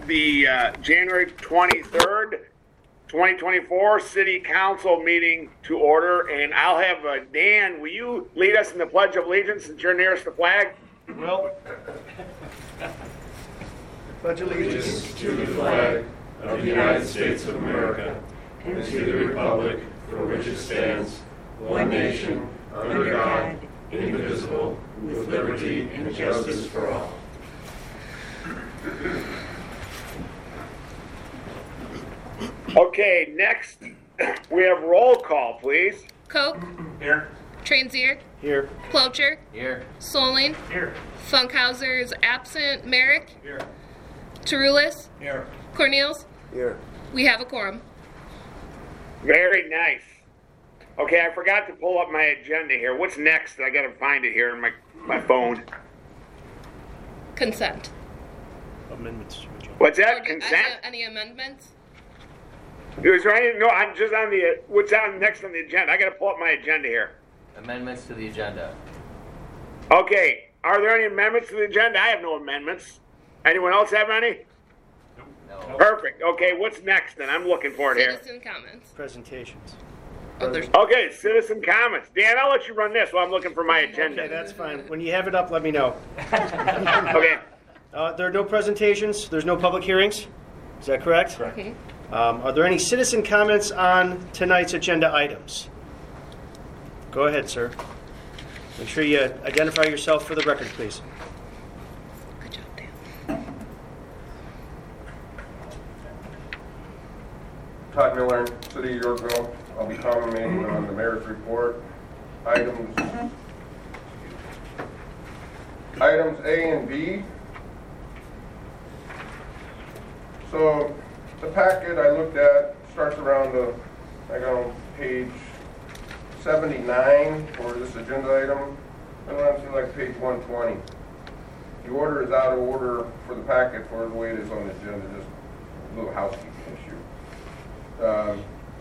the January 23rd, 2024 City Council meeting to order, and I'll have Dan, will you lead us in the Pledge of Allegiance since you're nearest the flag? Will. Pledge allegiance to the flag of the United States of America and to the republic for which it stands, one nation, under God, indivisible, with liberty and justice for all. Okay, next we have roll call, please. Koch. Here. Transier. Here. Plocher. Here. Soling. Here. Funkhauser is absent. Merrick. Here. Tarulis. Here. Cornels. Here. We have a quorum. Very nice. Okay, I forgot to pull up my agenda here. What's next? I gotta find it here in my phone. Consent. Amendments. What's that? Consent? Any amendments? Is there any? No, I'm just on the. What's on next on the agenda? I gotta pull up my agenda here. Amendments to the agenda. Okay, are there any amendments to the agenda? I have no amendments. Anyone else have any? No. Perfect. Okay, what's next then? I'm looking for it here. Citizen comments. Presentations. Oh, there's Okay, citizen comments. Dan, I'll let you run this while I'm looking for my agenda. Okay, that's fine. When you have it up, let me know. Okay. There are no presentations. There's no public hearings. Is that correct? Correct. Are there any citizen comments on tonight's agenda items? Go ahead, sir. Make sure you identify yourself for the record, please. Good job, Dan. Todd Miller, City of Yorkville. I'll be commenting on the mayor's report. Items A and B. So the packet I looked at starts around I got on page 79 for this agenda item. And runs through like page 120. The order is out of order for the packet for the way it is on the agenda, just a little housekeeping issue.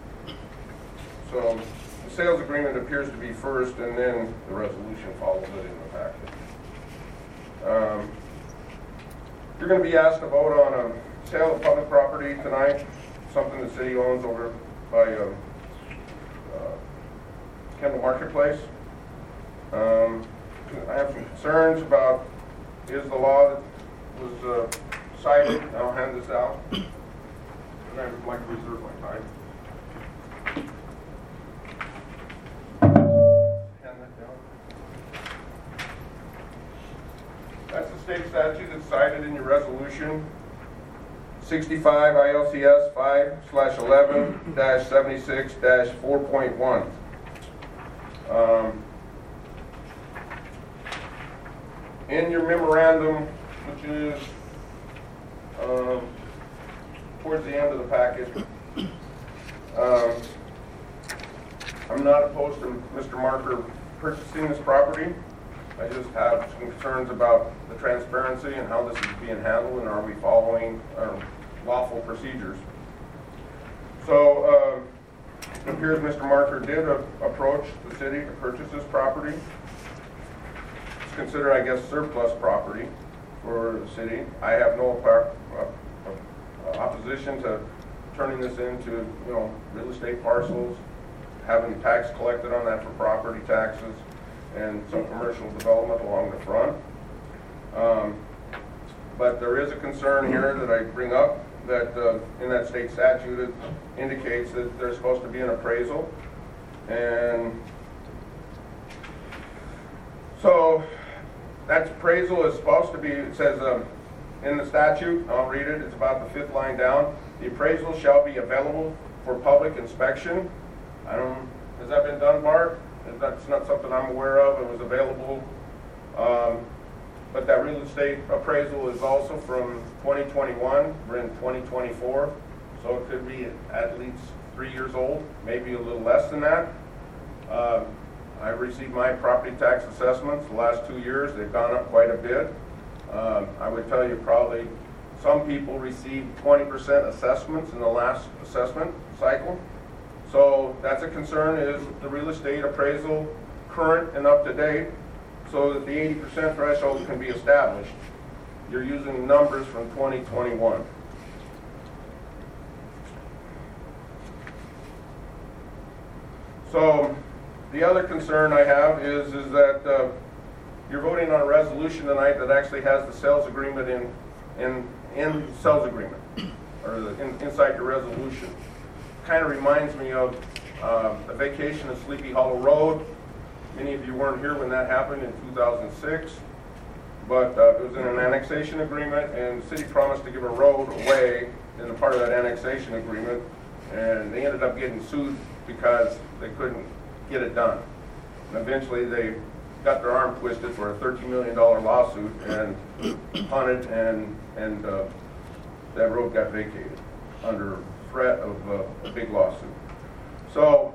So the sales agreement appears to be first, and then the resolution follows it in the packet. You're going to be asked to vote on a sale of public property tonight, something the city owns over by Kendall Marketplace. I have some concerns about is the law that was cited. I'll hand this out. And I would like to reserve my time. Hand that down. That's the state statute that's cited in your resolution. 65 ILCS 5/11-76-4.1. In your memorandum, which is towards the end of the packet, I'm not opposed to Mr. Marker purchasing this property. I just have some concerns about the transparency and how this is being handled, and are we following lawful procedures. So it appears Mr. Marker did approach the city to purchase this property. It's considered, I guess, surplus property for the city. I have no opposition to turning this into, real estate parcels, having tax collected on that for property taxes, and some commercial development along the front. But there is a concern here that I bring up that in that state statute it indicates that there's supposed to be an appraisal. And so that appraisal is supposed to be, it says in the statute, I'll read it, it's about the 5th line down. The appraisal shall be available for public inspection. Has that been done, Bart? That's not something I'm aware of. It was available. But that real estate appraisal is also from 2021. We're in 2024. So it could be at least 3 years old, maybe a little less than that. I received my property tax assessments the last 2 years. They've gone up quite a bit. I would tell you probably some people received 20% assessments in the last assessment cycle. So that's a concern, is the real estate appraisal current and up to date so that the 80% threshold can be established. You're using numbers from 2021. So the other concern I have is that you're voting on a resolution tonight that actually has the sales agreement in sales agreement, or inside your resolution. Kind of reminds me of a vacation in Sleepy Hollow Road. Many of you weren't here when that happened in 2006, but it was in an annexation agreement, and the city promised to give a road away in the part of that annexation agreement, and they ended up getting sued because they couldn't get it done. And eventually they got their arm twisted for a $13 million lawsuit and punted, and that road got vacated under threat of a big lawsuit. So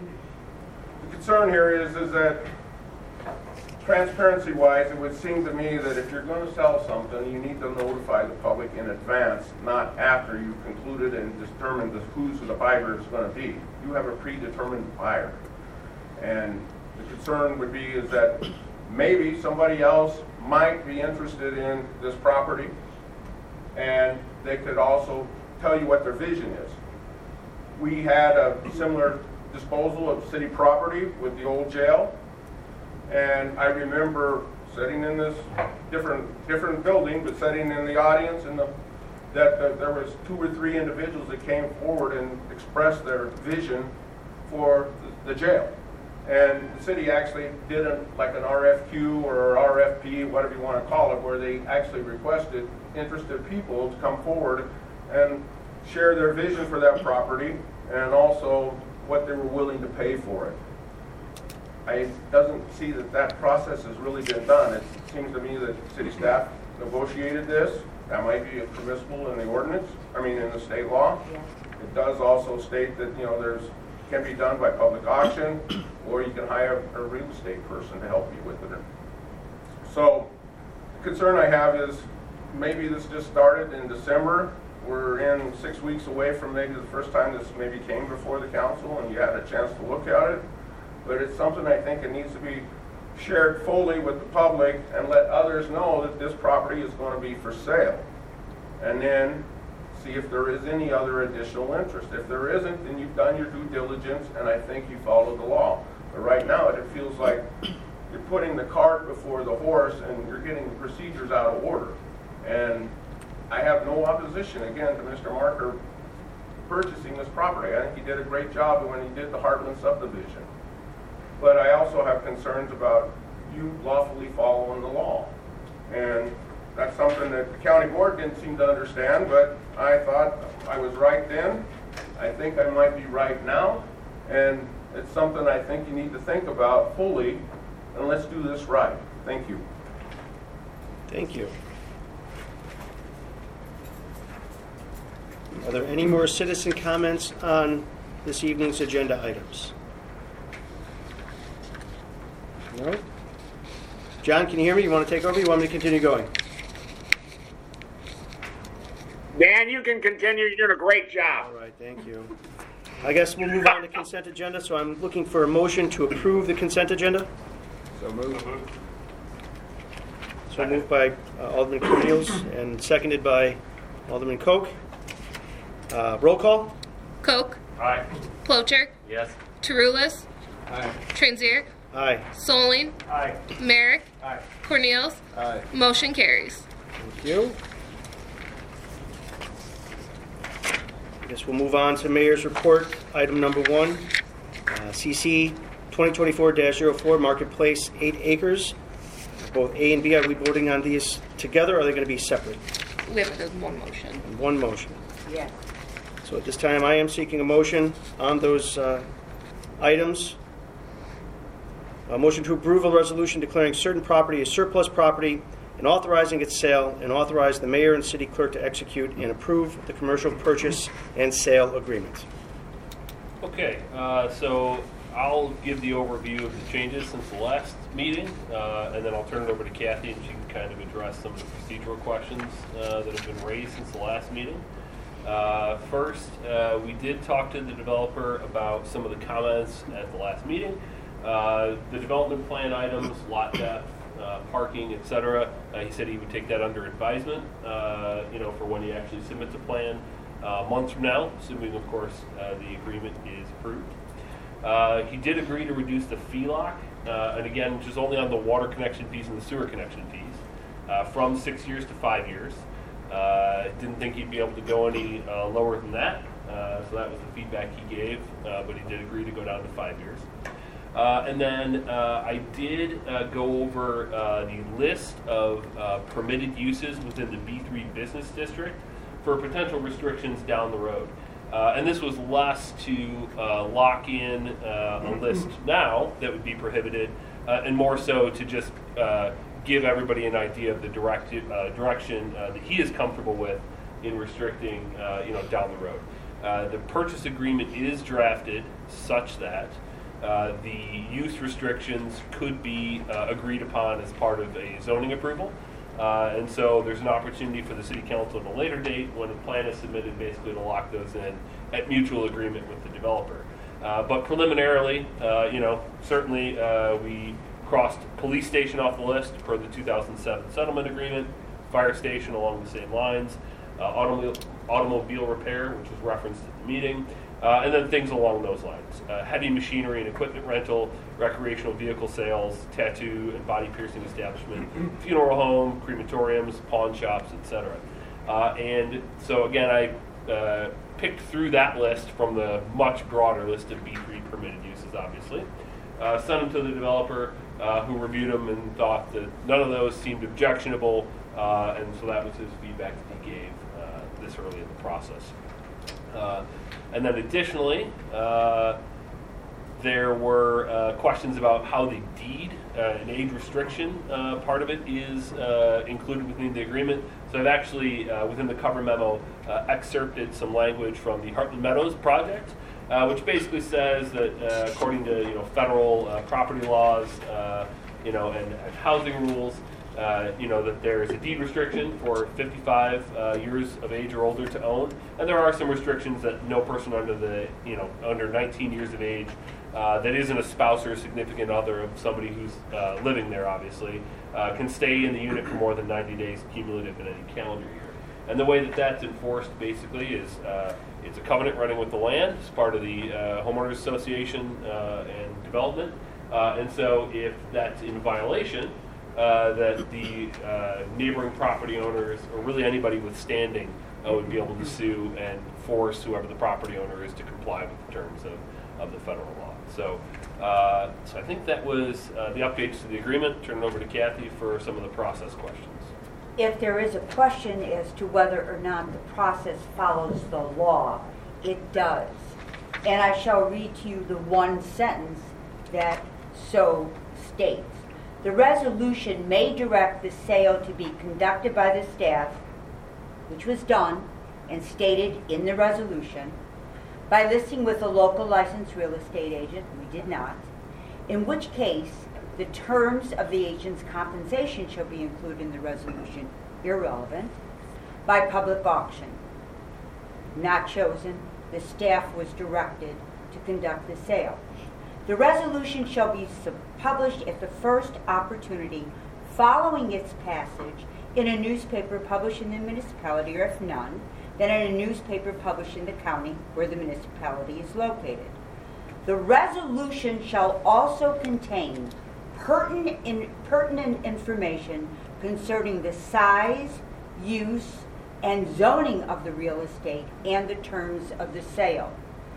the concern here is that transparency-wise, it would seem to me that if you're going to sell something, you need to notify the public in advance, not after you've concluded and determined who's the buyer is going to be. You have a predetermined buyer. And the concern would be is that maybe somebody else might be interested in this property, and they could also tell you what their vision is. We had a similar disposal of city property with the old jail, and I remember sitting in this different building, but sitting in the audience, and that there was 2 or 3 individuals that came forward and expressed their vision for the jail. And the city actually did like an RFQ or RFP, whatever you want to call it, where they actually requested interested people to come forward and share their vision for that property and also what they were willing to pay for it. It doesn't see that process has really been done. It seems to me that city staff negotiated this. That might be permissible in the ordinance, in the state law. Yeah. It does also state that, can be done by public auction, or you can hire a real estate person to help you with it. So the concern I have is maybe this just started in December. We're in 6 weeks away from maybe the first time this maybe came before the council and you had a chance to look at it. But it's something I think it needs to be shared fully with the public and let others know that this property is going to be for sale. And then see if there is any other additional interest. If there isn't, then you've done your due diligence, and I think you followed the law. But right now, it feels like you're putting the cart before the horse, and you're getting the procedures out of order. And I have no opposition, again, to Mr. Marker purchasing this property. I think he did a great job when he did the Heartland subdivision. But I also have concerns about you lawfully following the law. And that's something that the county board didn't seem to understand, but I thought I was right then. I think I might be right now, and it's something I think you need to think about fully, and let's do this right. Thank you. Thank you. Are there any more citizen comments on this evening's agenda items? No? John, can you hear me? You want to take over? You want me to continue going? Dan, you can continue. You're doing a great job. All right, thank you. I guess we'll move on to consent agenda, so I'm looking for a motion to approve the consent agenda. So moved. So moved by Alderman Cornelius and seconded by Alderman Koch. Roll call. Koch. Aye. Plocher. Yes. Tarulis. Aye. Transier. Aye. Soling. Aye. Merrick. Aye. Cornelius. Aye. Motion carries. Thank you. I guess we'll move on to Mayor's Report, item number 1. CC 2024-04, Marketplace, 8 acres. Both A and B, are we voting on these together, or are they going to be separate? We have it as one motion. One motion. Yes. So at this time, I am seeking a motion on those items. A motion to approve a resolution declaring certain property as surplus property and authorizing its sale, and authorize the mayor and city clerk to execute and approve the commercial purchase and sale agreement. Okay, so I'll give the overview of the changes since the last meeting, and then I'll turn it over to Kathy, and she can kind of address some of the procedural questions that have been raised since the last meeting. First, we did talk to the developer about some of the comments at the last meeting. The development plan items, lot depth, parking, etc. He said he would take that under advisement, for when he actually submits a plan months from now, assuming, of course, the agreement is approved. He did agree to reduce the FELOC, and again, which is only on the water connection fees and the sewer connection fees, from 6 years to 5 years. Didn't think he'd be able to go any lower than that, so that was the feedback he gave, but he did agree to go down to 5 years. And then I did go over the list of permitted uses within the B3 business district for potential restrictions down the road. And this was less to lock in a list now that would be prohibited, and more so to just give everybody an idea of the direction that he is comfortable with in restricting, down the road. The purchase agreement is drafted such that the use restrictions could be agreed upon as part of a zoning approval. And so there's an opportunity for the city council at a later date when a plan is submitted basically to lock those in at mutual agreement with the developer. But preliminarily, certainly we crossed police station off the list per the 2007 settlement agreement, fire station along the same lines, automobile repair, which was referenced at the meeting, and then things along those lines. Heavy machinery and equipment rental, recreational vehicle sales, tattoo and body piercing establishment, funeral home, crematoriums, pawn shops, etc. And so again, I picked through that list from the much broader list of B3 permitted uses, obviously. Sent them to the developer, who reviewed them and thought that none of those seemed objectionable, and so that was his feedback that he gave this early in the process. And then additionally, there were questions about how the deed, an age restriction part of it is included within the agreement. So I've actually, within the cover memo, excerpted some language from the Heartland Meadows project, which basically says that according to federal property laws, and housing rules, that there is a deed restriction for 55 years of age or older to own, and there are some restrictions that no person under 19 years of age that isn't a spouse or a significant other of somebody who's living there, obviously, can stay in the unit for more than 90 days cumulative in any calendar year. And the way that that's enforced basically is it's a covenant running with the land as part of the homeowners association and development, and so if that's in violation, that the neighboring property owners, or really anybody with standing, would be able to sue and force whoever the property owner is to comply with the terms of the federal law. So I think that was the updates to the agreement. Turn it over to Kathy for some of the process questions. If there is a question as to whether or not the process follows the law, it does. And I shall read to you the one sentence that so states. The resolution may direct the sale to be conducted by the staff, which was done and stated in the resolution, by listing with a local licensed real estate agent, we did not, in which case the terms of the agent's compensation shall be included in the resolution, irrelevant, by public auction. Not chosen, the staff was directed to conduct the sale. The resolution shall be published at the first opportunity following its passage in a newspaper published in the municipality, or if none, then in a newspaper published in the county where the municipality is located. The resolution shall also contain pertinent information concerning the size, use, and zoning of the real estate and the terms of the sale,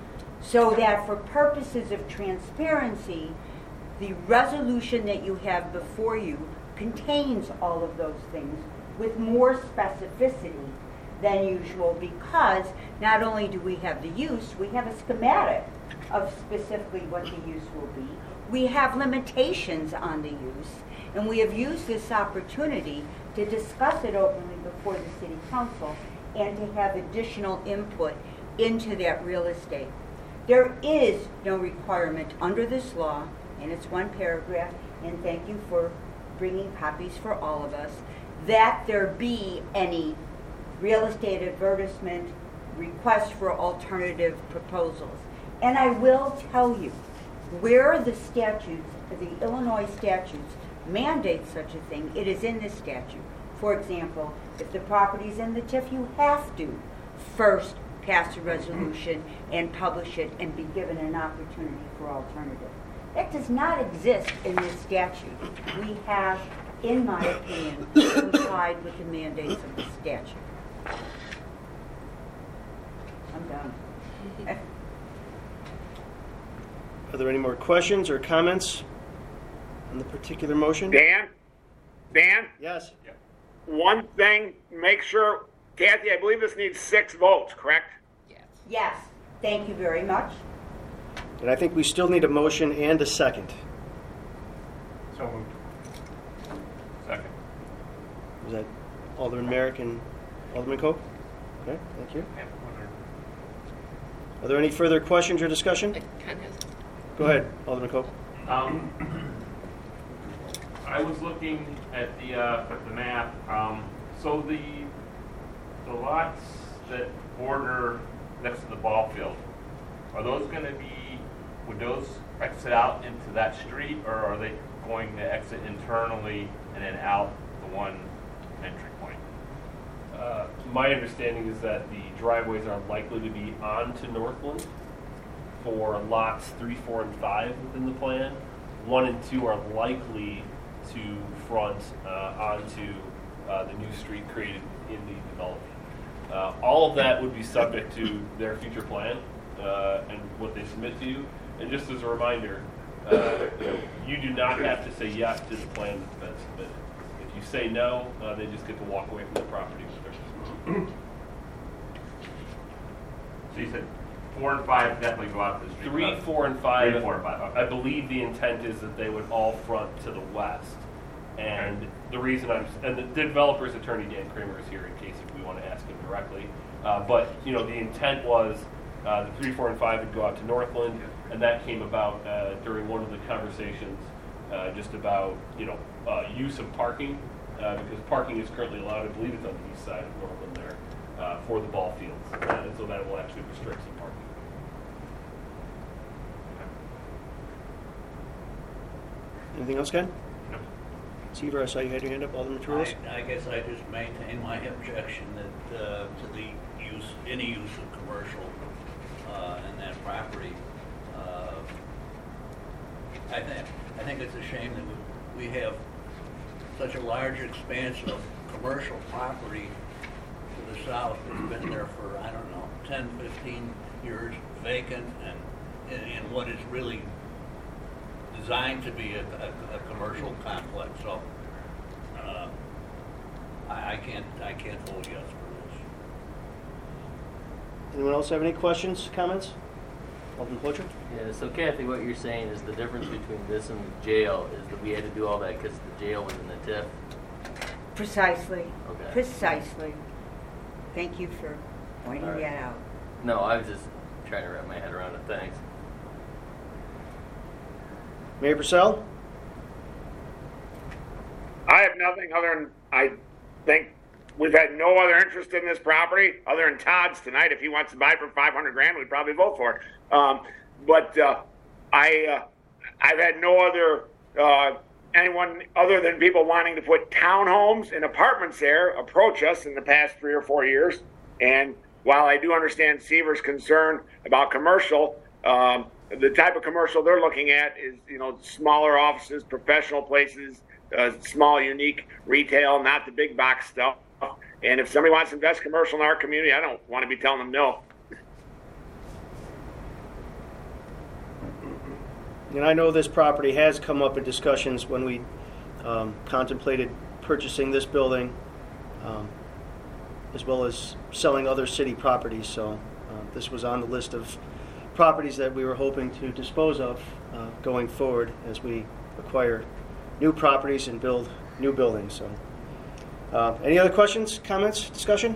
so that for purposes of transparency, the resolution that you have before you contains all of those things with more specificity than usual, because not only do we have the use, we have a schematic of specifically what the use will be. We have limitations on the use, and we have used this opportunity to discuss it openly before the City Council and to have additional input into that real estate. There is no requirement under this law, and it's one paragraph, and thank you for bringing copies for all of us, that there be any real estate advertisement request for alternative proposals. And I will tell you, where the statutes, the Illinois statutes, mandate such a thing, it is in this statute. For example, if the property's in the TIF, you have to first pass a resolution and publish it and be given an opportunity for alternative. That does not exist in this statute. We have, in my opinion, complied with the mandates of the statute. I'm done. Are there any more questions or comments on the particular motion? Dan? Yes. One thing, make sure, Kathy, I believe this needs 6 votes, correct? Yes. Yes, thank you very much. And I think we still need a motion and a second. So moved. Second. Was that Alderman Merrick and Alderman Koch? Okay, thank you. Are there any further questions or discussion? It kind of has. Go ahead, Alderman Koch. I was looking at the map. So the lots that border next to the ball field, are those going to be? Would those exit out into that street, or are they going to exit internally and then out the one entry point? My understanding is that the driveways are likely to be onto Northland for lots 3, 4, and 5 within the plan. 1 and 2 are likely to front onto the new street created in the development. All of that would be subject to their future plan and what they submit to you. And just as a reminder, you do not have to say yes to the plan that's been submitted. If you say no, they just get to walk away from the property with their. So you said 4 and 5 definitely go out to the street. 3, 4, and 5. 3, 4, and 5. Okay. I believe the intent is that they would all front to the west. And the reason the developer's attorney, Dan Kramer, is here in case if we want to ask him directly. But, the intent was the 3, 4, and 5 would go out to Northland, and that came about during one of the conversations just about, use of parking, because parking is currently allowed, I believe it's on the east side of Northland there, for the ball fields. And so that will actually restrict some parking. Anything else, Ken? No. Seaver, I saw you had your hand up. Alderman Trulis? I guess I just maintain my objection that to the any use of commercial in that property. I think it's a shame that we have such a large expanse of commercial property to the south that's been there for, 10, 15 years vacant and in what is really designed to be a commercial complex. So I can't vote yes for this. Anyone else have any questions, comments? Alderman Clocher? Yeah, so Kathy, what you're saying is the difference between this and the jail is that we had to do all that because the jail was in the TIF. Precisely. Okay. Precisely. Thank you for pointing All right. that out. No, I was just trying to wrap my head around it. Thanks. Mayor Purcell? I have nothing other than I think we've had no other interest in this property other than Todd's tonight. If he wants to buy it for $500,000, we'd probably vote for it. I've had no other anyone other than people wanting to put townhomes and apartments there approach us in the past 3 or 4 years. And while I do understand Seaver's concern about commercial, the type of commercial they're looking at is, smaller offices, professional places, small, unique retail, not the big box stuff. And if somebody wants to invest commercial in our community, I don't want to be telling them no. And I know this property has come up in discussions when we contemplated purchasing this building, as well as selling other city properties. So this was on the list of properties that we were hoping to dispose of going forward as we acquire new properties and build new buildings. So, any other questions, comments, discussion?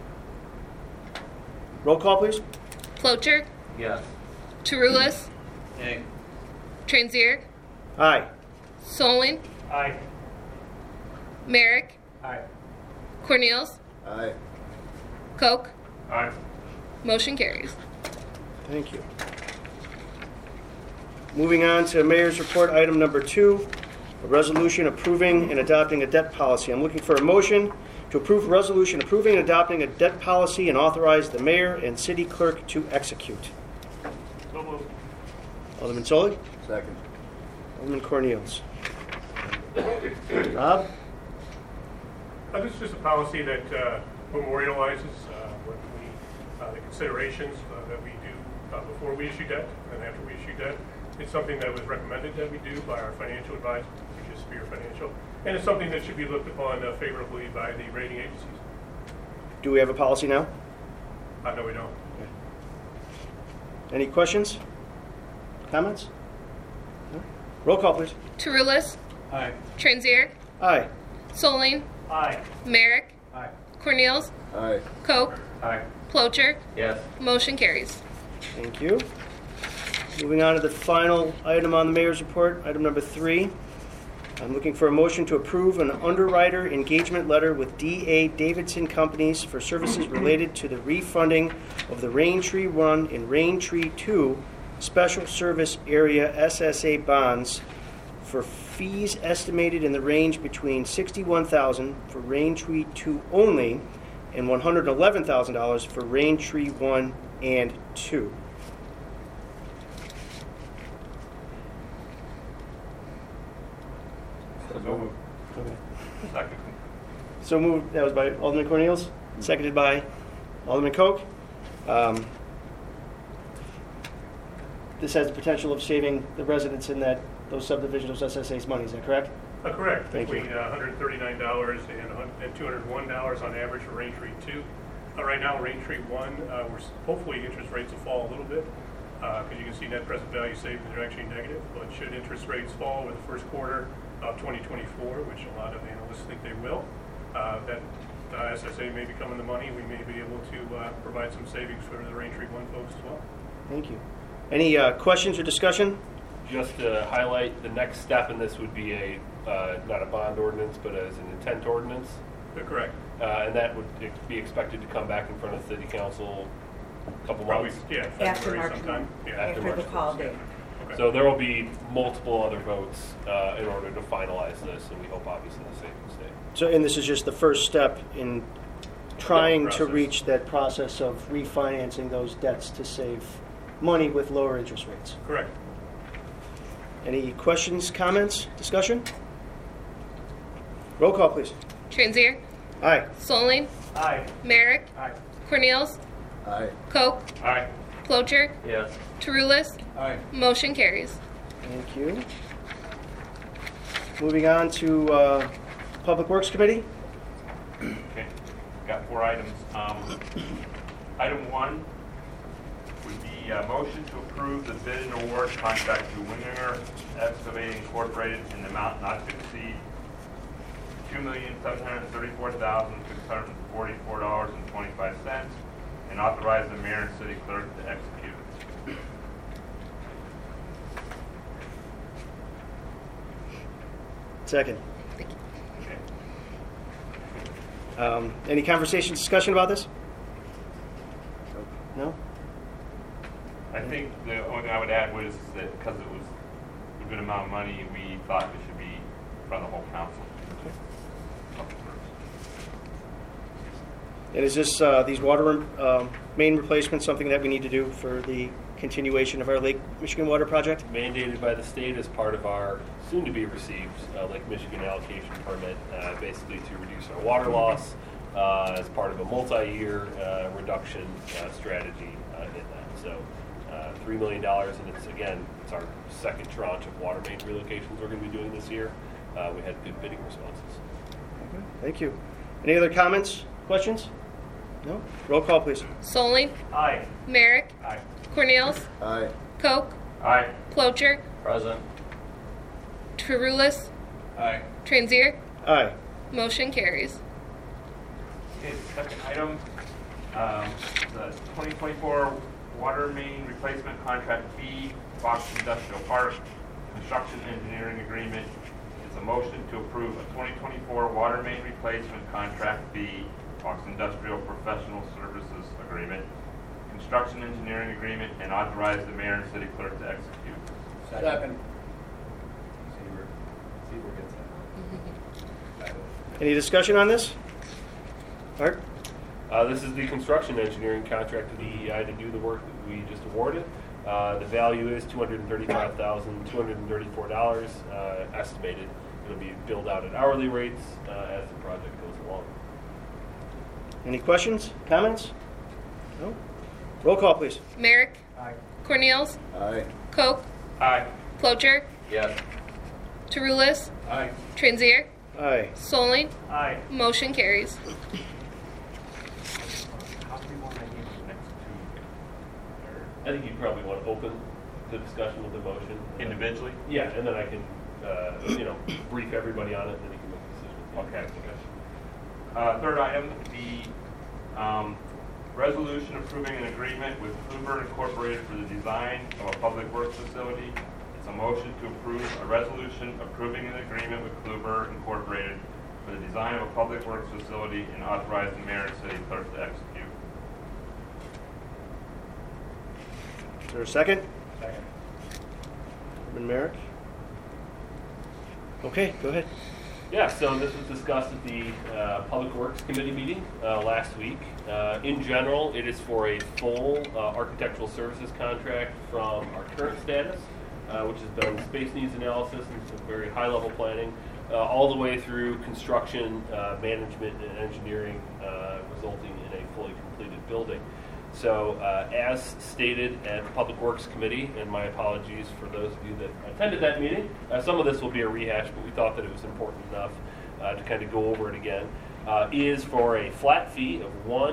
Roll call, please. Clocher, Yes. Tarulis, Hey, Transier, Aye. Solon, Aye. Merrick, Aye. Cornels, Aye. Koch. Aye. Motion carries. Thank you. Moving on to Mayor's Report, item number 2, a resolution approving and adopting a debt policy. I'm looking for a motion to approve a resolution approving and adopting a debt policy and authorize the mayor and city clerk to execute. So moved. Alderman Solly? Second. Alderman Cornelius? Rob? This is just a policy that memorializes the considerations that we do before we issue debt and after we issue debt. It's something that was recommended that we do by our financial advisor, which is Spear Financial, and it's something that should be looked upon favorably by the rating agencies. Do we have a policy now? No, we don't. Any questions? Comments? No? Roll call, please. Tarulis, Aye. Transier, Aye. Soling, Aye. Merrick, Aye. Cornelius, Aye. Koch, Aye. Plocher. Yes. Motion carries. Thank you. Moving on to the final item on the mayor's report, item number 3. I'm looking for a motion to approve an underwriter engagement letter with D.A. Davidson Companies for services related to the refunding of the Rain Tree 1 and Rain Tree 2 Special Service Area SSA bonds for fees estimated in the range between $61,000 for Rain Tree 2 only and $111,000 for Rain Tree 1 and 2. Okay. Second. So moved. That was by Alderman Cornelius, seconded by Alderman Koch. This has the potential of saving the residents in those subdivisions, those SSA's money. Is that correct? Correct. Thank you. Between $139 and $201 on average for Rain Tree 2. Right now, Rain Tree 1, hopefully interest rates will fall a little bit because you can see net present value savings are actually negative. But should interest rates fall with the first quarter of 2024, which a lot of analysts think they will, that SSA may become in the money. We may be able to provide some savings for the Rain Tree 1 folks as well. Thank you. Any questions or discussion? Just to highlight, the next step in this would be not a bond ordinance, but as an intent ordinance. Correct. And that would be expected to come back in front of City Council a couple months. Yeah, After February March sometime. meeting. Yeah. After the call date. Okay. So there will be multiple other votes in order to finalize this, and we hope obviously the savings stay. So, and this is just the first step in trying to process. reach that process of refinancing those debts to save money with lower interest rates. Correct. Any questions, comments, discussion? Roll call, please. Transier, Aye. Soling, Aye. Merrick, Aye. Cornelius, Aye. Koch, Aye. Plocher, Yes. Tarulis. Aye. Motion carries. Thank you. Moving on to Public Works Committee. Okay, got 4 items. Item 1 would be a motion to approve the bid and award contract to Winninger Excavating Incorporated in the amount not to exceed $2,734,644.25 and authorize the mayor and city clerk to execute. Second. Okay. Any conversation, discussion about this? No? I think the only thing I would add was that because it was a good amount of money, we thought it should be in front of the whole council. And is this, these water main replacements something that we need to do for the continuation of our Lake Michigan Water Project? Mandated by the state as part of our soon-to-be received Lake Michigan allocation permit, basically to reduce our water loss as part of a multi-year reduction strategy in that. So $3 million, and it's our second tranche of water main relocations we're going to be doing this year. We had good bidding responses. Okay, thank you. Any other comments, questions? No? Roll call, please. Soling, Aye. Merrick, Aye. Cornelius, Aye. Koch, Aye. Plocher, Present. Tarulis, Aye. Transier. Aye. Motion carries. Okay, second item, the 2024 water main replacement contract B, Fox Industrial Park, construction engineering agreement. It's a motion to approve a 2024 water main replacement contract B, Fox Industrial Professional Services Agreement, construction engineering agreement, and authorize the mayor and city clerk to execute. Second. Any discussion on this? Art? This is the construction engineering contract to DEI to do the work that we just awarded. The value is $235,234 estimated. It'll be billed out at hourly rates as the project goes along. Any questions, comments? No? Roll call, please. Merrick. Aye. Cornels. Aye. Koch. Aye. Clocher. Yes. Tarulis. Aye. Transier. Aye. Solling. Aye. Motion carries. I think you probably want to open the discussion with the motion. Individually? Yeah, and then I can, brief everybody on it, and then you can make decisions. Okay. Third item, the resolution approving an agreement with Kluber Incorporated for the design of a public works facility. It's a motion to approve a resolution approving an agreement with Kluber Incorporated for the design of a public works facility and authorize the mayor and city clerk to execute. Is there a second? Second. Alderman Merrick? Okay, go ahead. Yeah, so this was discussed at the Public Works Committee meeting last week. In general, it is for a full architectural services contract from our current status, which has been space needs analysis and some very high-level planning, all the way through construction, management, and engineering, resulting in a fully completed building. So, as stated at the Public Works Committee, and my apologies for those of you that attended that meeting, some of this will be a rehash, but we thought that it was important enough to kind of go over it again, is for a flat fee of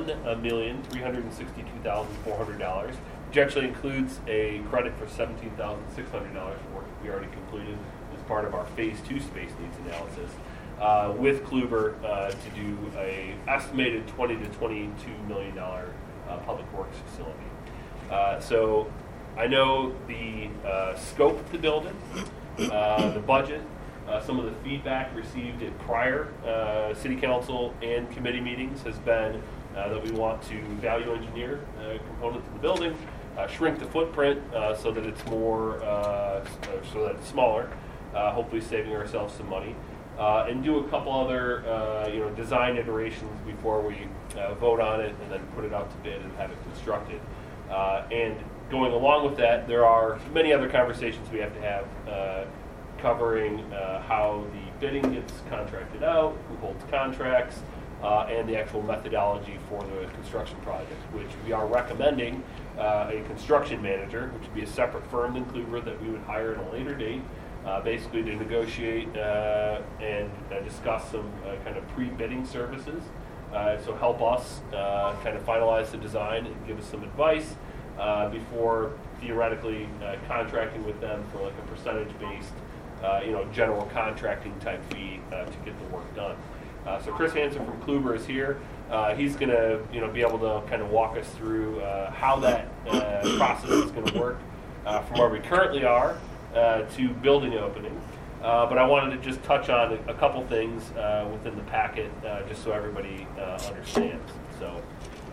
$1,362,400, which actually includes a credit for $17,600 for work we already completed as part of our Phase 2 space needs analysis, with Kluber to do a estimated $20 to $22 million public works facility. So I know the scope of the building, the budget, some of the feedback received at prior city council and committee meetings has been that we want to value engineer components of the building, shrink the footprint so that it's more, so that it's smaller, hopefully saving ourselves some money. And do a couple other, design iterations before we vote on it and then put it out to bid and have it constructed. And going along with that, there are many other conversations we have to have covering how the bidding gets contracted out, who holds contracts, and the actual methodology for the construction project, which we are recommending a construction manager, which would be a separate firm than Kluber that we would hire at a later date. Basically to negotiate and discuss some kind of pre-bidding services. So help us kind of finalize the design and give us some advice before theoretically contracting with them for like a percentage-based, general contracting type fee to get the work done. So Chris Hansen from Kluber is here. He's going to be able to kind of walk us through how that process is going to work from where we currently are to building opening. But I wanted to just touch on a couple things within the packet just so everybody understands. So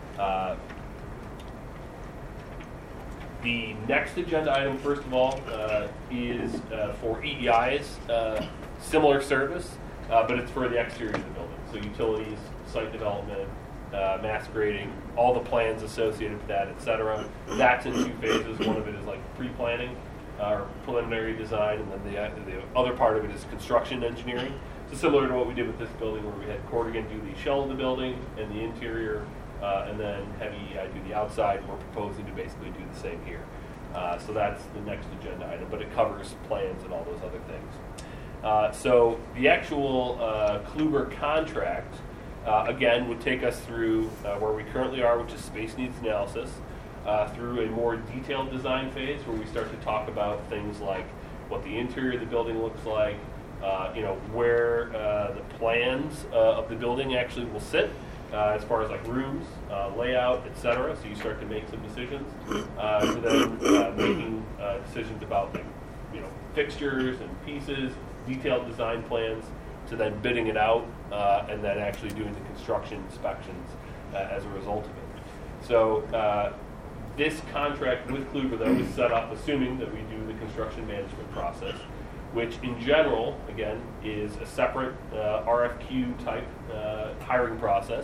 the next agenda item, first of all, is for EEI's similar service, but it's for the exterior of the building. So utilities, site development, mass grading, all the plans associated with that, etc. That's in two phases. One of it is like pre-planning, or preliminary design, and then the other part of it is construction engineering. So similar to what we did with this building, where we had Corrigan do the shell of the building and the interior, and then have EEI do the outside. We're proposing to basically do the same here. So that's the next agenda item, but it covers plans and all those other things. So the actual Kluber contract, again, would take us through where we currently are, which is space needs analysis, through a more detailed design phase where we start to talk about things like what the interior of the building looks like, where the plans of the building actually will sit, as far as like rooms, layout, etc. So you start to make some decisions. To then making decisions about like, fixtures and pieces, detailed design plans, to then bidding it out, and then actually doing the construction inspections as a result of it. So this contract with Kluber, though, is set up assuming that we do the construction management process, which in general, again, is a separate RFQ type hiring process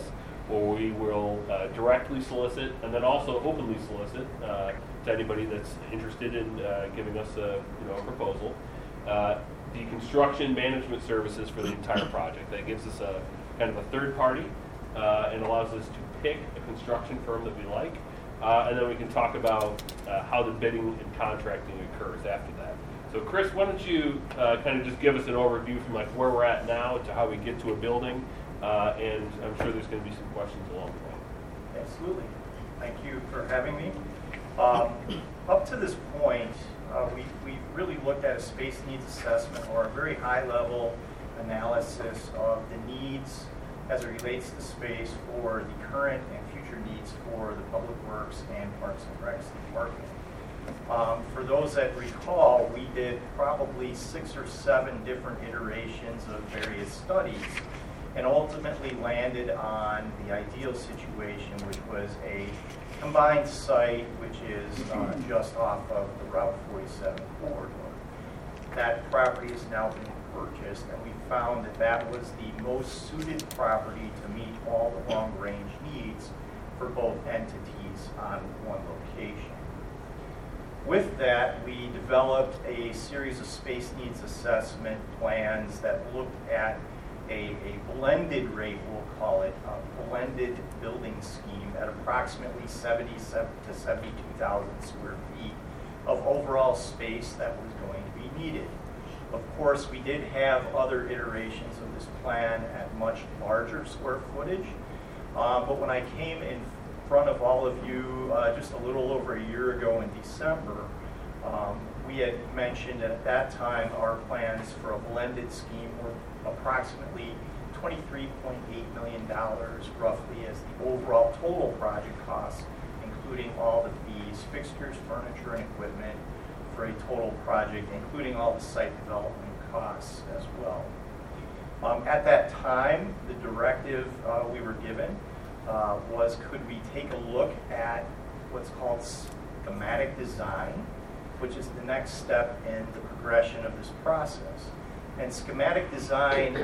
where we will directly solicit and then also openly solicit to anybody that's interested in giving us a proposal. The construction management services for the entire project. That gives us a kind of a third party and allows us to pick a construction firm that we like. And then we can talk about how the bidding and contracting occurs after that. So Chris, why don't you kind of just give us an overview from like where we're at now to how we get to a building, and I'm sure there's going to be some questions along the way. Absolutely. Thank you for having me. Up to this point, we really looked at a space needs assessment or a very high-level analysis of the needs as it relates to space for the current and future needs for the Public Works and Parks and Recs department. For those that recall, we did probably 6 or 7 different iterations of various studies and ultimately landed on the ideal situation, which was a combined site which is just off of the Route 47 corridor. That property has now been purchased, and we found that that was the most suited property to meet all the long-range needs for both entities on one location. With that, we developed a series of space needs assessment plans that looked at a blended rate, we'll call it, a blended building scheme at approximately 77 to 72,000 square feet of overall space that was going to be needed. Of course, we did have other iterations of this plan at much larger square footage, but when I came in front of all of you just a little over a year ago in December, we had mentioned at that time our plans for a blended scheme were approximately $23.8 million roughly as the overall total project cost, including all the fees, fixtures, furniture, and equipment for a total project, including all the site development costs as well. At that time, the directive we were given was could we take a look at what's called schematic design, which is the next step in the progression of this process. And schematic design,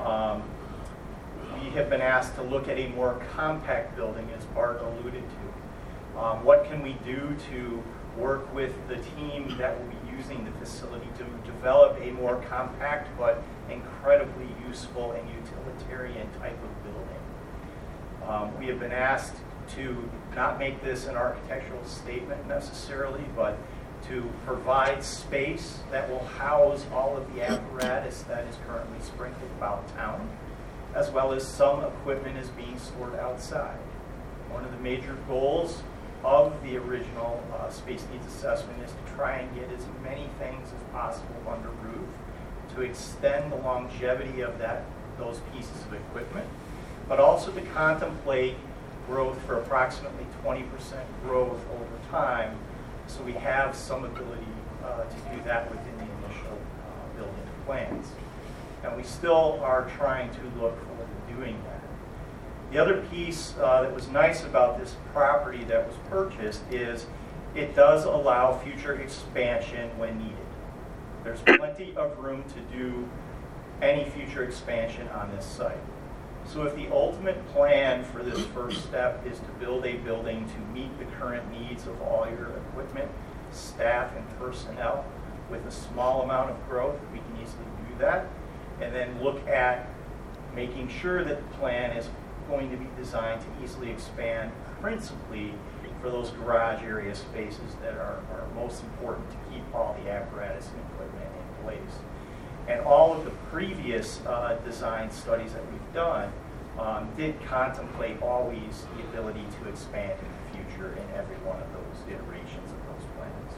we have been asked to look at a more compact building, as Bart alluded to. What can we do to work with the team that will be using the facility to develop a more compact but incredibly useful and utilitarian type of building? We have been asked to not make this an architectural statement necessarily, but to provide space that will house all of the apparatus that is currently sprinkled about town, as well as some equipment is being stored outside. One of the major goals of the original space needs assessment is to try and get as many things as possible under roof to extend the longevity of those pieces of equipment, but also to contemplate growth for approximately 20% growth over time, so we have some ability to do that within the initial building plans. And we still are trying to look forward to doing that. The other piece that was nice about this property that was purchased is it does allow future expansion when needed. There's plenty of room to do any future expansion on this site. So if the ultimate plan for this first step is to build a building to meet the current needs of all your equipment, staff, and personnel with a small amount of growth, we can easily do that. And then look at making sure that the plan is going to be designed to easily expand, principally for those garage area spaces that are most important to keep all the apparatus and equipment in place. And all of the previous design studies that we've done did contemplate always the ability to expand in the future in every one of those iterations of those plans.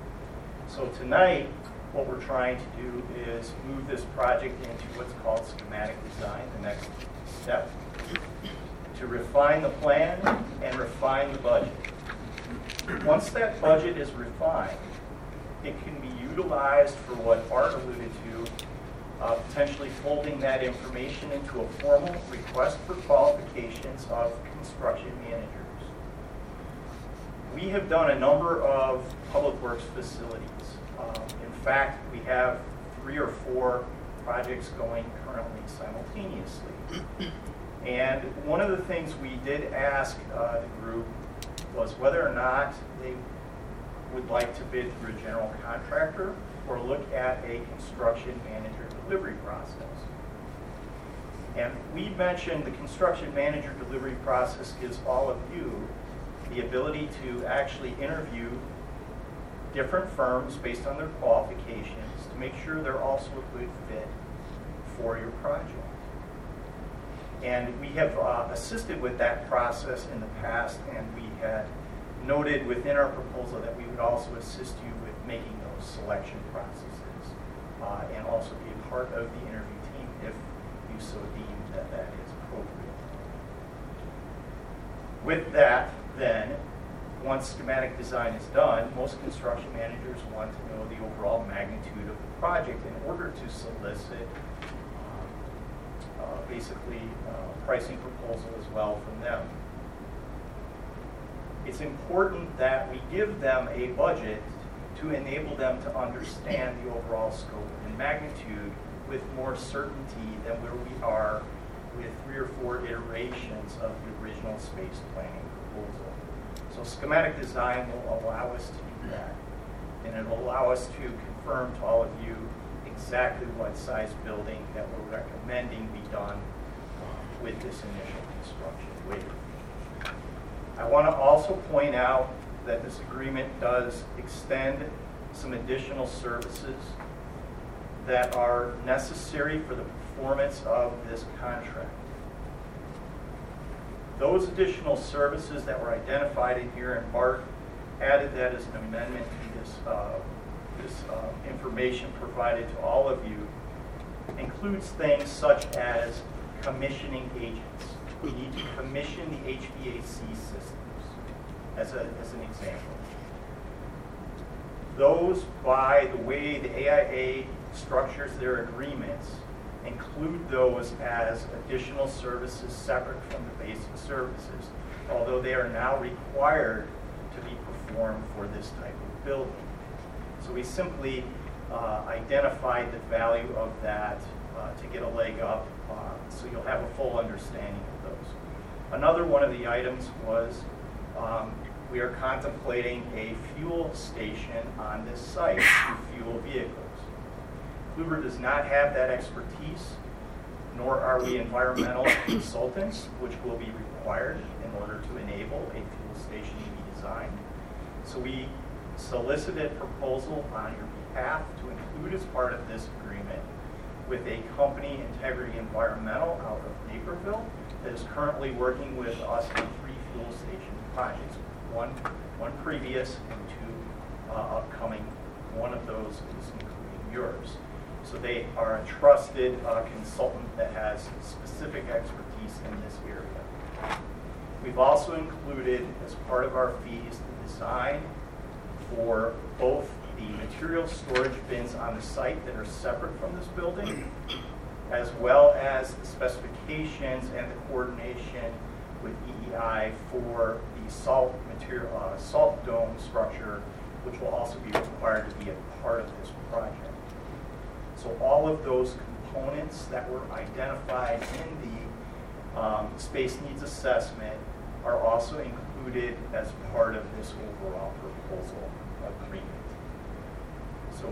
So tonight, what we're trying to do is move this project into what's called schematic design, the next step, to refine the plan and refine the budget. Once that budget is refined, it can be utilized for what Art alluded to, potentially folding that information into a formal request for qualifications of construction managers. We have done a number of public works facilities. In fact, we have 3 or 4 projects going currently simultaneously. And one of the things we did ask the group was whether or not they would like to bid through a general contractor or look at a construction manager delivery process. And we mentioned the construction manager delivery process gives all of you the ability to actually interview different firms based on their qualifications to make sure they're also a good fit for your project. And we have assisted with that process in the past, and we had noted within our proposal that we would also assist you with making those selection processes and also be a part of the interview team if you so deem that that is appropriate. With that, then, once schematic design is done, most construction managers want to know the overall magnitude of the project in order to solicit basically pricing proposal as well from them. It's important that we give them a budget to enable them to understand the overall scope and magnitude with more certainty than where we are with 3 or 4 iterations of the original space planning proposal. So schematic design will allow us to do that, and it will allow us to confirm to all of you exactly what size building that we're recommending be done with this initial construction waiver. I want to also point out that this agreement does extend some additional services that are necessary for the performance of this contract. Those additional services that were identified in here, and Bart added that as an amendment to this information provided to all of you, includes things such as commissioning agents. We need to commission the HVAC systems as an example. Those, by the way the AIA structures their agreements, include those as additional services separate from the basic services, although they are now required to be performed for this type of building. So we simply identified the value of that to get a leg up, so you'll have a full understanding of those. Another one of the items was we are contemplating a fuel station on this site to fuel vehicles. Kluber does not have that expertise, nor are we environmental consultants, which will be required in order to enable a fuel station to be designed. So we solicited a proposal on your behalf to include as part of this agreement with a company, Integrity Environmental, out of Naperville, that is currently working with us on 3 fuel station projects, one previous and 2 upcoming. One of those is including yours. So they are a trusted consultant that has specific expertise in this area. We've also included, as part of our fees, the design for both the material storage bins on the site that are separate from this building, as well as the specifications and the coordination with EEI for the salt dome structure, which will also be required to be a part of this project. So all of those components that were identified in the space needs assessment are also included as part of this overall proposal agreement. So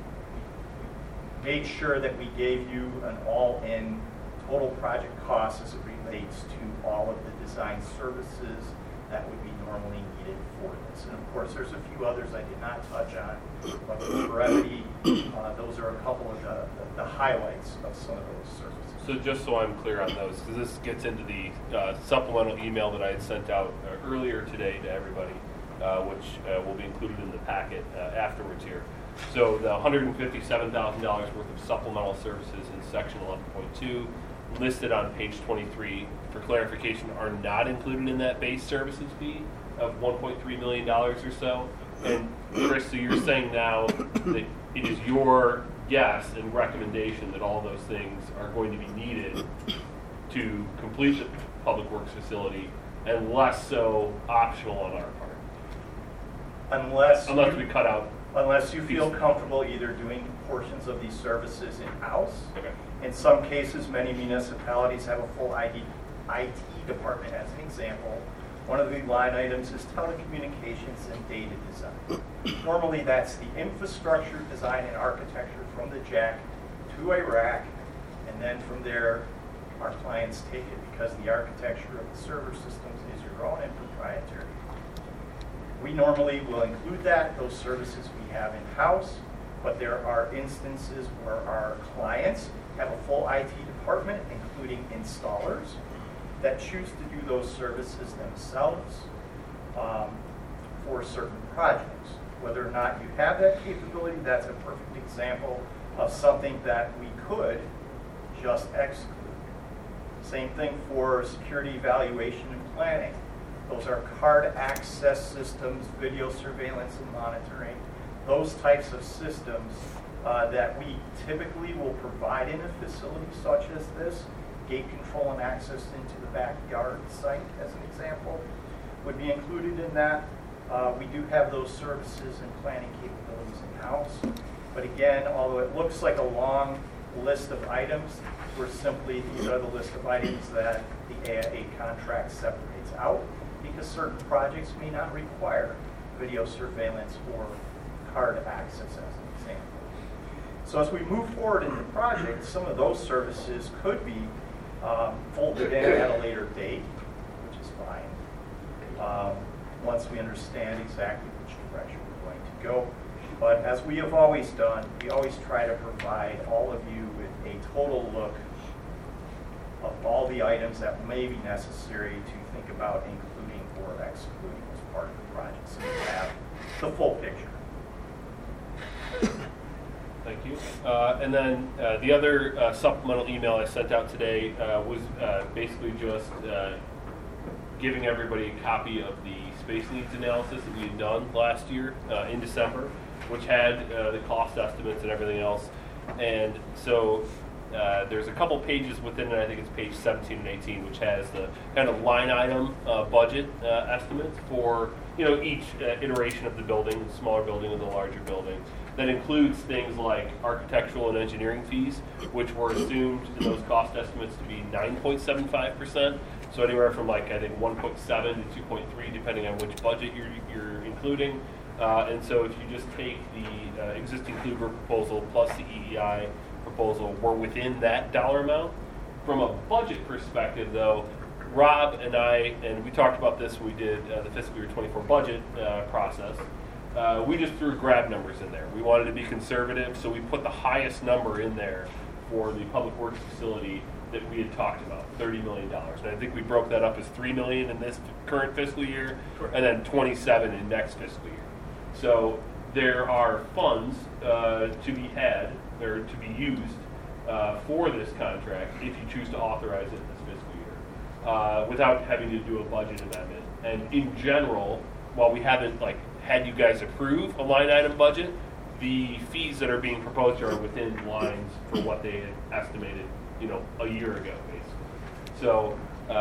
we made sure that we gave you an all-in total project cost as it relates to all of the design services that would be normally needed for this. And of course, there's a few others I did not touch on, but for brevity, those are a couple of the highlights of some of those services. So just so I'm clear on those, because this gets into the supplemental email that I had sent out earlier today to everybody, which will be included in the packet afterwards here. So the $157,000 worth of supplemental services in section 11.2 listed on page 23 for clarification are not included in that base services fee of $1.3 million or so. And Chris, so you're saying now that it is your guess and recommendation that all those things are going to be needed to complete the public works facility, and less so optional on our part. Unless we cut out. Unless you feel comfortable either doing portions of these services in-house. Okay. In some cases, many municipalities have a full IT department as an example, one of the line items is telecommunications and data design. Normally that's the infrastructure design and architecture from the jack to a rack, and then from there our clients take it because the architecture of the server systems is your own and proprietary. We normally will include those services we have in-house, but there are instances where our clients have a full IT department, including installers, that choose to do those services themselves for certain projects. Whether or not you have that capability, that's a perfect example of something that we could just exclude. Same thing for security evaluation and planning. Those are card access systems, video surveillance and monitoring, those types of systems that we typically will provide in a facility such as this. Gate control and access into the backyard site, as an example, would be included in that. We do have those services and planning capabilities in-house. But again, although it looks like a long list of items, these are the list of items that the AIA contract separates out, because certain projects may not require video surveillance or card access, as an example. So as we move forward in the project, some of those services could be folded in at a later date, which is fine, once we understand exactly which direction we're going to go. But as we have always done, we always try to provide all of you with a total look of all the items that may be necessary to think about including or excluding as part of the project, so you have the full picture. Thank you. And then the other supplemental email I sent out today was basically just giving everybody a copy of the space needs analysis that we had done last year in December, which had the cost estimates and everything else. And so there's a couple pages within it, I think it's page 17 and 18, which has the kind of line item budget estimates for each iteration of the building, the smaller building and the larger building. That includes things like architectural and engineering fees, which were assumed in those cost estimates to be 9.75%. So anywhere from I think 1.7 to 2.3, depending on which budget you're including. And so if you just take the existing Kluber proposal plus the EEI proposal, we're within that dollar amount. From a budget perspective, though, Rob and I, and we talked about this when we did the fiscal year 24 budget process, we just threw grab numbers in there. We wanted to be conservative, so we put the highest number in there for the public works facility that we had talked about, $30 million. And I think we broke that up as $3 million in this current fiscal year, and then $27 in next fiscal year. So there are funds to be had, or to be used for this contract if you choose to authorize it this fiscal year, without having to do a budget amendment. And in general, while we haven't had you guys approve a line item budget, the fees that are being proposed are within lines for what they had estimated, a year ago, basically. So,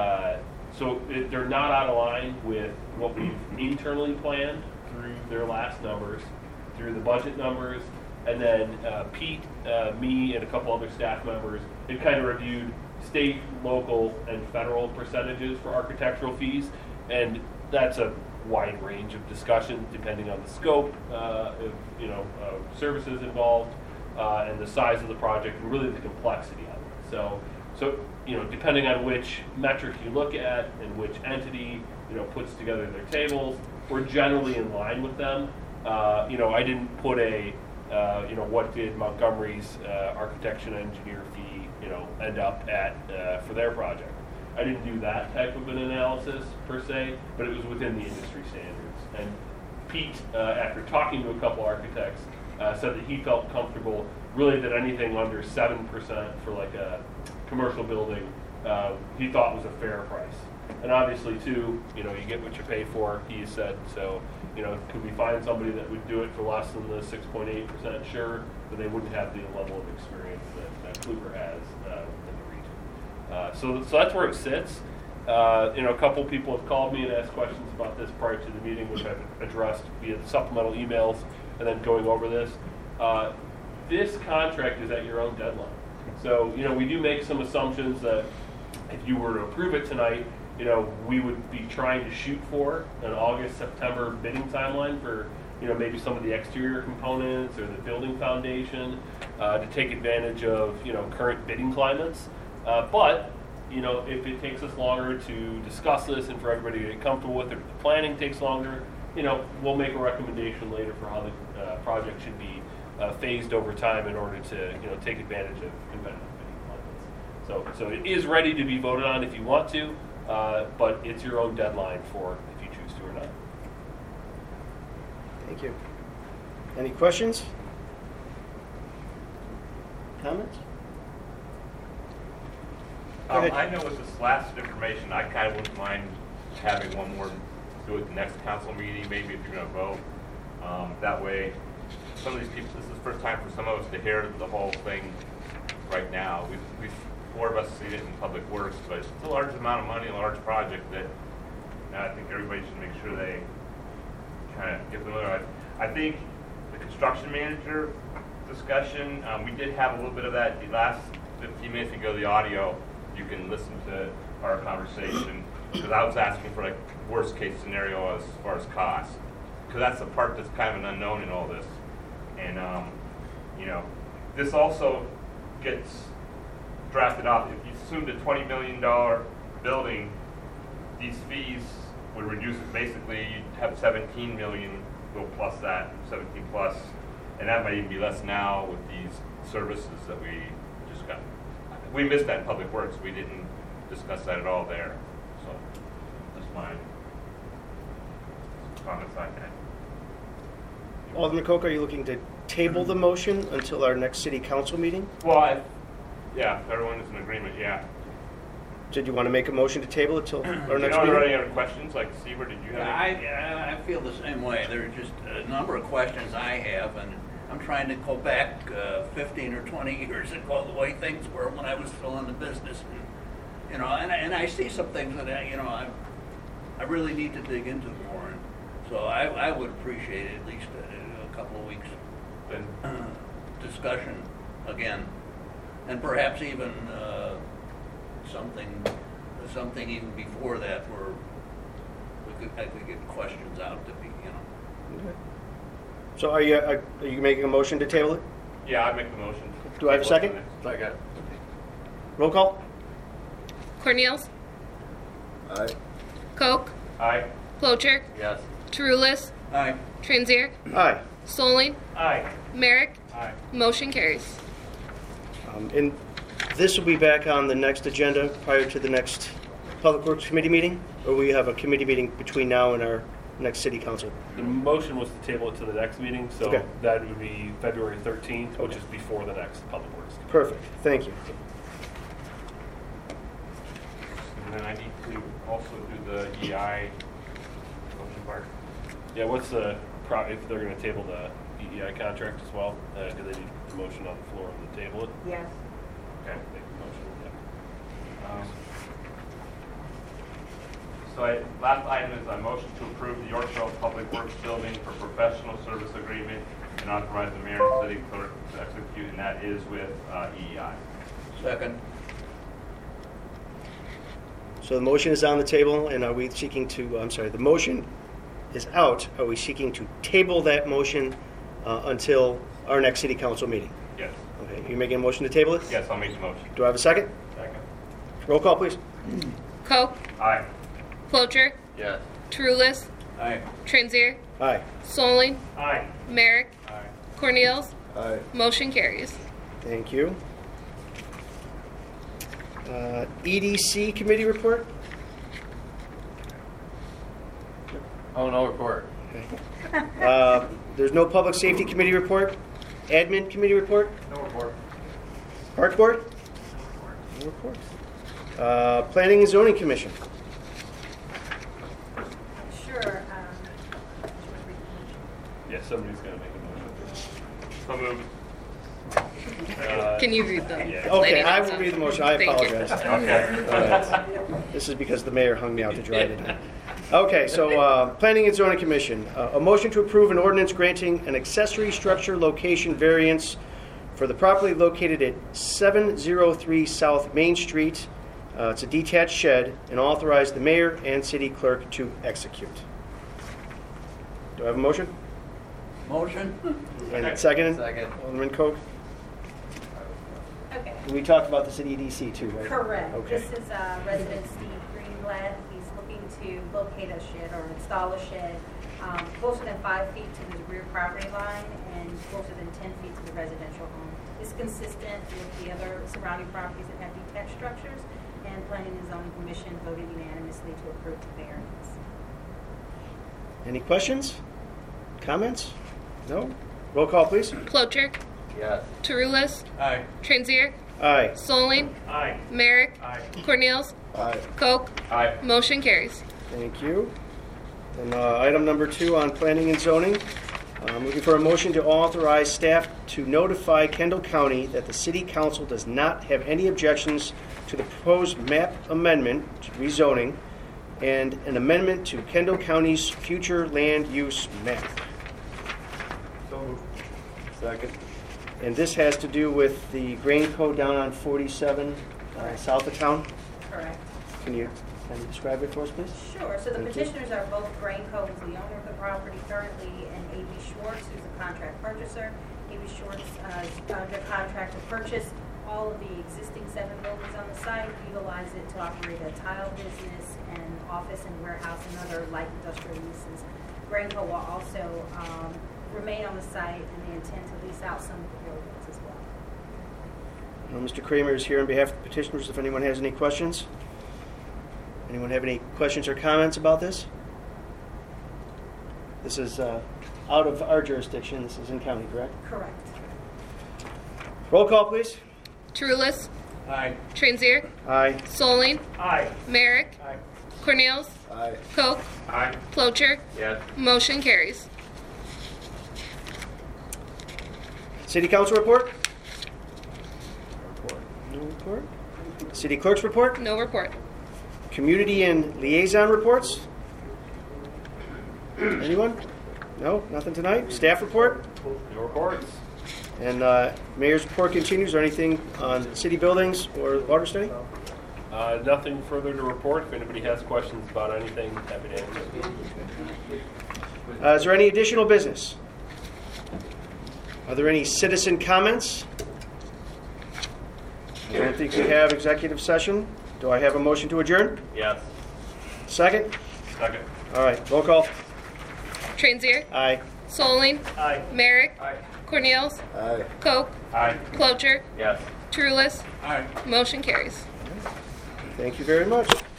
they're not out of line with what we've internally planned through their last numbers, through the budget numbers, and then Pete, me, and a couple other staff members have kind of reviewed state, local, and federal percentages for architectural fees, and that's a wide range of discussion depending on the scope of services involved and the size of the project and really the complexity of it. So depending on which metric you look at and which entity puts together their tables, we're generally in line with them. I didn't put what did Montgomery's architect and engineer fee end up at for their project. I didn't do that type of an analysis per se, but it was within the industry standards. And Pete, after talking to a couple architects, said that he felt comfortable really that anything under 7% for a commercial building he thought was a fair price. And obviously too, you get what you pay for, he said. So, could we find somebody that would do it for less than the 6.8%? Sure, but they wouldn't have the level of experience that Kluber has in the region. So that's where it sits. A couple people have called me and asked questions about this prior to the meeting, which I've addressed via the supplemental emails and then going over this. This contract is at your own deadline. So, we do make some assumptions that if you were to approve it tonight, we would be trying to shoot for an August, September bidding timeline for, maybe some of the exterior components or the building foundation to take advantage of, current bidding climates. But, if it takes us longer to discuss this and for everybody to get comfortable with it, if the planning takes longer, we'll make a recommendation later for how the project should be phased over time in order to, take advantage of competitive bidding climates. So it is ready to be voted on if you want to, but it's your own deadline for if you choose to or not. Thank you. Any questions? Comments? Go ahead. I know with this last information, I kind of wouldn't mind having one more do it the next council meeting, maybe if you're going to vote. That way, some of these people, this is the first time for some of us to hear the whole thing right now. We've 4 of us seen it in Public Works, but it's a large amount of money, a large project that I think everybody should make sure they kind of get familiar with. I think the construction manager discussion, we did have a little bit of that the last 15 minutes ago, the audio. You can listen to our conversation, because I was asking for like worst case scenario as far as cost, because that's the part that's kind of an unknown in all this. And this also gets drafted off. If you assumed a $20 million building, these fees would reduce it. Basically, you'd have 17 million go plus that, 17 plus, and that might even be less now with these services that we just got. We missed that in Public Works. We didn't discuss that at all there. So that's my comments on that. Alderman Koch, are you looking to table the motion until our next city council meeting? Well, yeah, if everyone is in agreement, yeah. Did you want to make a motion to table it till our next Are meeting? there any other questions? Like, Seaver, did you have any? I feel the same way. There are just a number of questions I have, and I'm trying to go back 15 or 20 years ago, the way things were when I was still in the business. And, and I see some things that, I really need to dig into more. And so I would appreciate at least a couple of weeks discussion again. And perhaps even something even before that where I could get questions out to be, Okay. So are you making a motion to table it? Yeah, I'd make the motion. Do I have a second? Second. Roll call. Cornels? Aye. Koch? Aye. Plocher? Yes. Tarulis? Aye. Transier? Aye. Solling? Aye. Merrick? Aye. Motion carries. And this will be back on the next agenda prior to the next Public Works Committee meeting, or we have a committee meeting between now and our next city council? The motion was to table it to the next meeting, so Okay. that would be February 13th, which is before the next Public Works. Perfect. Thank you. And then I need to also do the EI motion part. Yeah, what's the, if they're going to table the EEI contract as well, do they need the motion on the floor to table it? Yes. Okay, make the motion, yeah. Last item is a motion to approve the Yorkville Public Works Building for professional service agreement and authorize the mayor and city clerk to execute, and that is with EEI. Second. So the motion is on the table, and are we seeking to, the motion is out. Are we seeking to table that motion until our next city council meeting? Yes. Okay, you making a motion to table it? Yes, I'll make the motion. Do I have a second? Second. Roll call, please. Koch? Aye. Plocher? Yes. Tarulis? Aye. Transier? Aye. Solling? Aye. Merrick? Aye. Cornels? Aye. Motion carries. Thank you. EDC committee report? Oh, no report. There's no public safety committee report? Admin committee report? No report. Park board? No report. Planning and zoning commission? Sure. Yeah, somebody's going to make a motion. So moved. Can you read them? Yeah. Okay, I will read the motion. I Thank you. apologize. Okay. All right. This is because the mayor hung me out to dry today. Okay, so Planning and Zoning Commission, a motion to approve an ordinance granting an accessory structure location variance for the property located at 703 South Main Street It's a detached shed, and authorize the mayor and city clerk to execute. Do I have a motion? Motion? And second? Second. Alderman Koch? Okay, We talked about the city EDC too, right? correct. Okay. This is resident Steve Greenblatt. He's looking to locate a shed or install a shed closer than 5 feet to the rear property line and closer than 10 feet to the residential home. It's consistent with the other surrounding properties that have detached structures, and Planning and Zoning Commission voted unanimously to approve the variance. Any questions? Comments? No? Roll call, please. Clocher, Yes. Tarulis, Aye. Transier, Aye. Solling, Aye. Merrick, Aye. Cornels, Aye. Koch. Aye. Motion carries. Thank you. And item number 2 on planning and zoning. I'm looking for a motion to authorize staff to notify Kendall County that the city council does not have any objections to the proposed map amendment, rezoning, and an amendment to Kendall County's future land use map. So moved. Second. And this has to do with the grain code down on 47 south of town. Correct. Can you describe it for us, please? Sure. So the Thank you. petitioners are both Grainco, who's the owner of the property currently, and A.B. Schwartz, who's a contract purchaser. A.B. Schwartz is under contract to purchase all of the existing 7 buildings on the site, utilize it to operate a tile business and office and warehouse and other light industrial uses. Grainco will also remain on the site, and they intend to lease out some of the buildings as well. Well, Mr. Kramer is here on behalf of the petitioners if anyone has any questions. Anyone have any questions or comments about this? This is out of our jurisdiction. This is in county, correct? Correct. Roll call, please. Tarulis, Aye. Transier, Aye. Solling, Aye. Merrick, Aye. Cornels, Aye. Koch. Aye. Clocher. Yes. Motion carries. City council report? No report. City clerk's report? No report. Community and liaison reports? Anyone? No? Nothing tonight? Staff report? No reports. And mayor's report continues. Is there anything on city buildings or water study? Nothing further to report. If anybody has questions about anything, happy to answer. Is there any additional business? Are there any citizen comments? I don't think we have executive session. Do I have a motion to adjourn? Yes. Second? Second. All right, roll call. Transier, Aye. Solling, Aye. Merrick, Aye. Cornels, Aye. Koch. Aye. Clocher. Yes. Tarulis. Aye. Motion carries. Thank you very much.